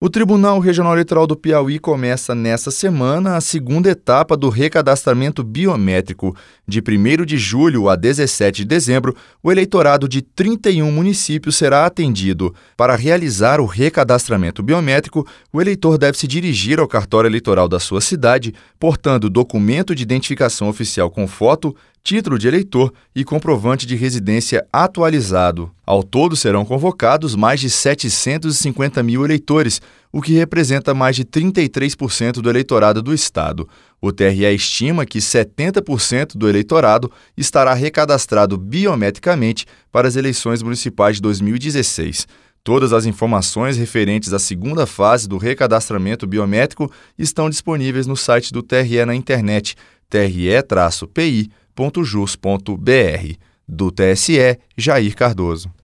O Tribunal Regional Eleitoral do Piauí começa nesta semana a segunda etapa do recadastramento biométrico. De 1º de julho a 17 de dezembro, o eleitorado de 31 municípios será atendido. Para realizar o recadastramento biométrico, o eleitor deve se dirigir ao cartório eleitoral da sua cidade, portando documento de identificação oficial com foto, título de eleitor e comprovante de residência atualizado. Ao todo, serão convocados mais de 750 mil eleitores, o que representa mais de 33% do eleitorado do estado. O TRE estima que 70% do eleitorado estará recadastrado biometricamente para as eleições municipais de 2016. Todas as informações referentes à segunda fase do recadastramento biométrico estão disponíveis no site do TRE na internet, tre-pi.jus.br. Do TSE, Jair Cardoso.